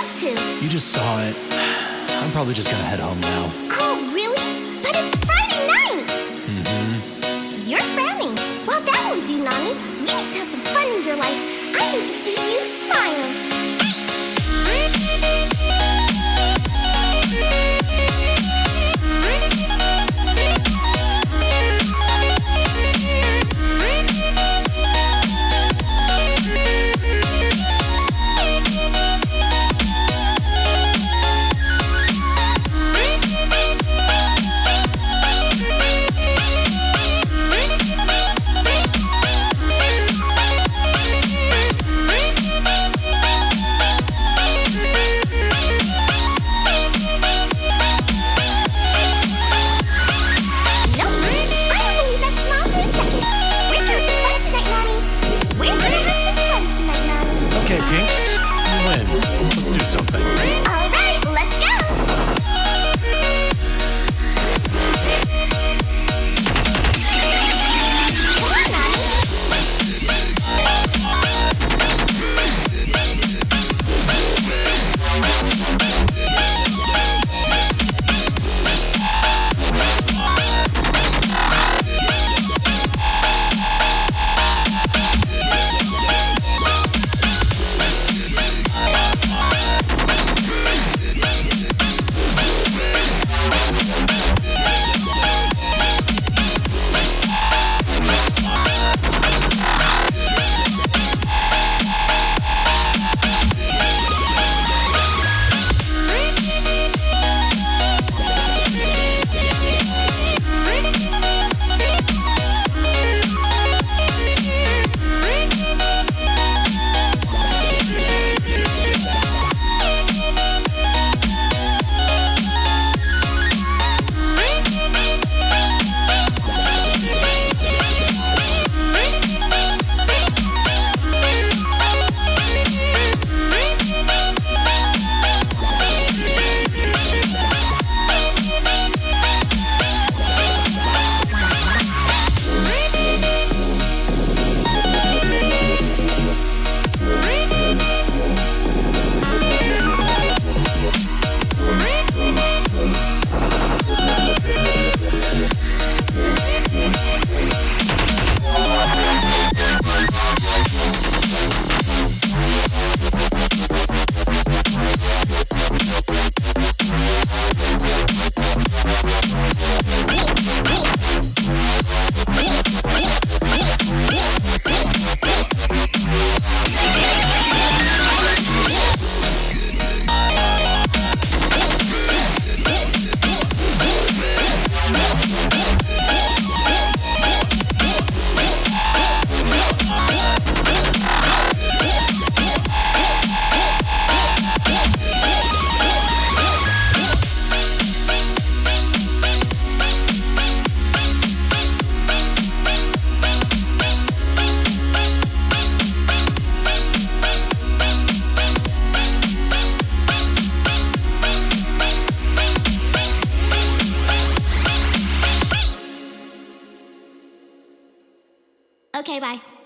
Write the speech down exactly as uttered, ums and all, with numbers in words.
to. You just saw it. I'm probably just gonna head home now. Oh, really? But it's Friday night! Mm-hmm. You're frowning. Well, that won't do, Nani. You need to have some fun in your life. I need to see you smile. Okay, Pinks, you win. Let's do something. All right, let's go. Come on, Nani. Okay, bye.